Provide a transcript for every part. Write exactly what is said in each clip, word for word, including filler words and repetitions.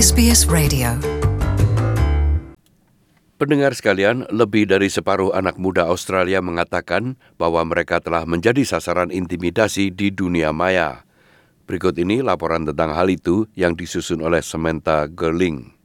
S B S Radio. Pendengar sekalian, lebih dari separuh anak muda Australia mengatakan bahwa mereka telah menjadi sasaran intimidasi di dunia maya. Berikut ini laporan tentang hal itu yang disusun oleh Samantha Gerling.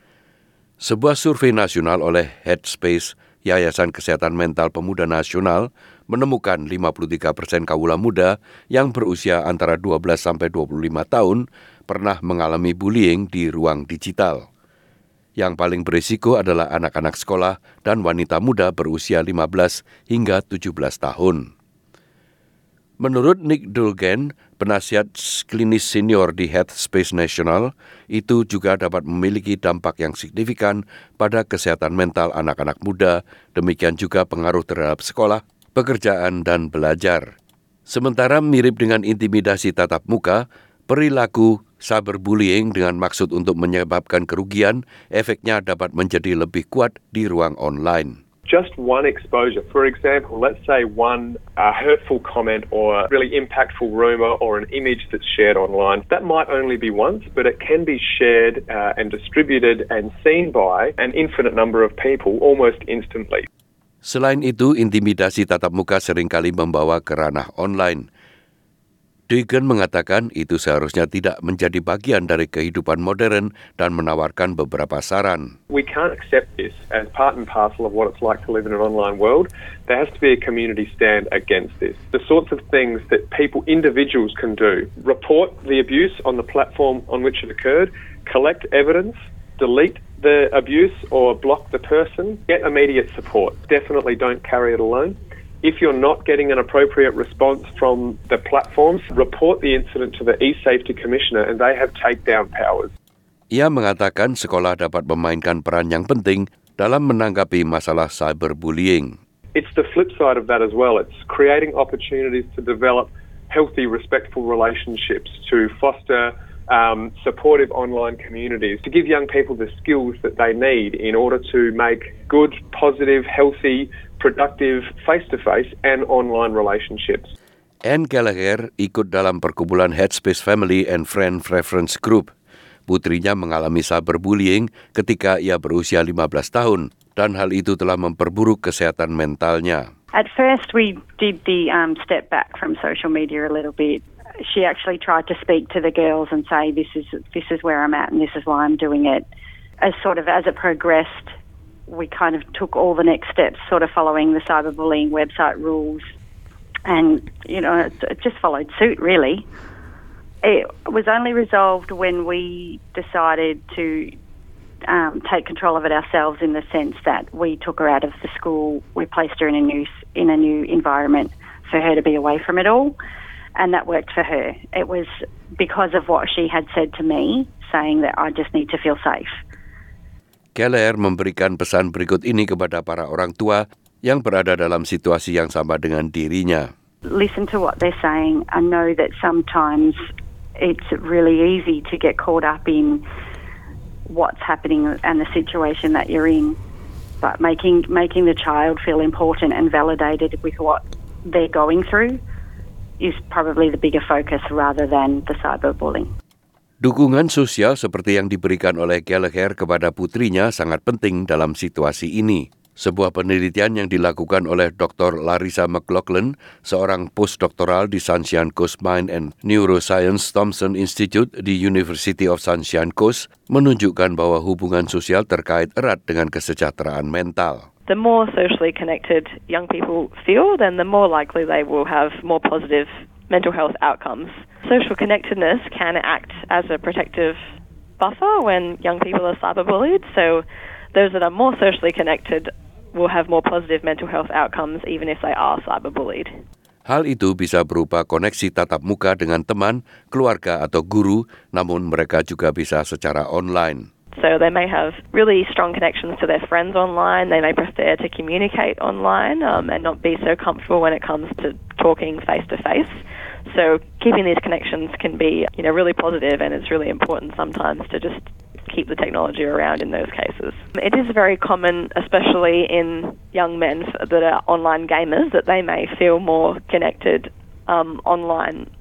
Sebuah survei nasional oleh Headspace, Yayasan Kesehatan Mental Pemuda Nasional, menemukan lima puluh tiga persen kaula muda yang berusia antara dua belas sampai dua puluh lima tahun pernah mengalami bullying di ruang digital. Yang paling berisiko adalah anak-anak sekolah dan wanita muda berusia lima belas hingga tujuh belas tahun. Menurut Nick Dulgen, penasihat klinis senior di Headspace National, itu juga dapat memiliki dampak yang signifikan pada kesehatan mental anak-anak muda, demikian juga pengaruh terhadap sekolah, pekerjaan, dan belajar. Sementara mirip dengan intimidasi tatap muka, perilaku cyberbullying dengan maksud untuk menyebabkan kerugian, efeknya dapat menjadi lebih kuat di ruang online. Just one exposure, for example, let's say one uh, hurtful comment or really impactful rumour or an image that's shared online, that might only be once, but it can be shared uh, and distributed and seen by an infinite number of people almost instantly. Selain itu, intimidasi tatap muka seringkali membawa ke ranah online. Degen mengatakan itu seharusnya tidak menjadi bagian dari kehidupan modern dan menawarkan beberapa saran. We can't accept this as part and parcel of what it's like to live in an online world. There has to be a community stand against this. The sorts of things that people, individuals can do. Report the abuse on the platform on which it occurred, collect evidence, delete the abuse or block the person, get immediate support. Definitely don't carry it alone. If you're not getting an appropriate response from the platforms, report the incident to the e-Safety Commissioner and they have takedown powers. Ia mengatakan sekolah dapat memainkan peran yang penting dalam menanggapi masalah cyberbullying. It's the flip side of that as well. It's creating opportunities to develop healthy, respectful relationships, to foster um, supportive online communities, to give young people the skills that they need in order to make good, positive, healthy, productive face-to-face and online relationships. Anne Gallagher ikut dalam perkumpulan Headspace Family and Friend Reference Group. Putrinya mengalami cyberbullying ketika ia berusia lima belas tahun dan hal itu telah memperburuk kesehatan mentalnya. At first we did the um, step back from social media a little bit. She actually tried to speak to the girls and say this is this is where I'm at and this is why I'm doing it. As sort of as it progressed, we kind of took all the next steps, sort of following the cyberbullying website rules, and you know, it, it just followed suit. Really, it was only resolved when we decided to um, take control of it ourselves, in the sense that we took her out of the school, we placed her in a new in a new environment for her to be away from it all, and that worked for her. It was because of what she had said to me, saying that I just need to feel safe. Keller memberikan pesan berikut ini kepada para orang tua yang berada dalam situasi yang sama dengan dirinya. Listen to what they're saying and know that sometimes it's really easy to get caught up in what's happening and the situation that you're in. But making making the child feel important and validated with what they're going through is probably the bigger focus rather than the cyberbullying. Dukungan sosial seperti yang diberikan oleh Gallagher kepada putrinya sangat penting dalam situasi ini. Sebuah penelitian yang dilakukan oleh Doktor Larissa McLaughlin, seorang postdoktoral di Sunshine Coast Mind and Neuroscience Thompson Institute di University of Sunshine Coast, menunjukkan bahwa hubungan sosial terkait erat dengan kesejahteraan mental. The more socially connected young people feel, then the more likely they will have more positive mental health outcomes. Social connectedness can act as a protective buffer when young people are cyberbullied, so those that are more socially connected will have more positive mental health outcomes even if they are cyberbullied. Hal itu bisa berupa koneksi tatap muka dengan teman, keluarga atau guru, namun mereka juga bisa secara online. So they may have really strong connections to their friends online. They may prefer to communicate online um, and not be so comfortable when it comes to talking face-to-face. So keeping these connections can be, you know, really positive, and it's really important sometimes to just keep the technology around in those cases. It is very common, especially in young men that are online gamers, that they may feel more connected um, online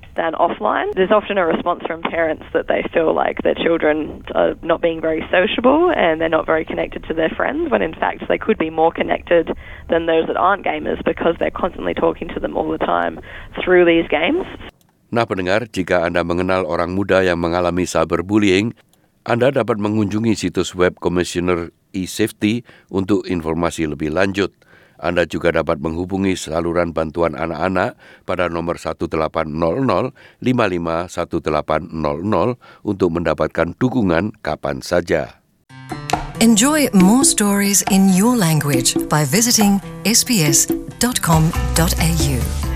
than offline. There's often a response from parents that they feel like their children are not being very sociable and they're not very connected to their friends, when in fact they could be more connected than those that aren't gamers because they're constantly talking to them all the time through these games. Nah pendengar, jika Anda mengenal orang muda yang mengalami cyberbullying, Anda dapat mengunjungi situs web Komisioner e-Safety untuk informasi lebih lanjut. Anda juga dapat menghubungi saluran bantuan anak-anak pada nomor satu delapan nol nol lima lima satu delapan nol nol untuk mendapatkan dukungan kapan saja. Enjoy more stories in your language by visiting s b s dot com dot a u.